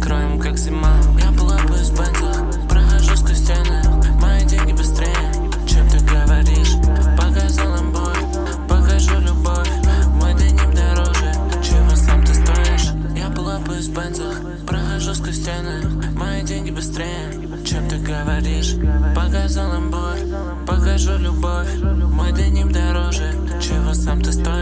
кроем как зима. Я полапаюсь в бензах, прохожу сквозь стены. Мои деньги быстрее, чем ты говоришь. Показал ламбой, покажу любовь. Мой денег дороже, чего сам ты стоишь. Я полапаюсь в бензах, прохожу сквозь стены. Мои деньги быстрее, чем ты говоришь. Показал ламбой, покажу любовь. Мой денег дороже, чего сам ты стоишь.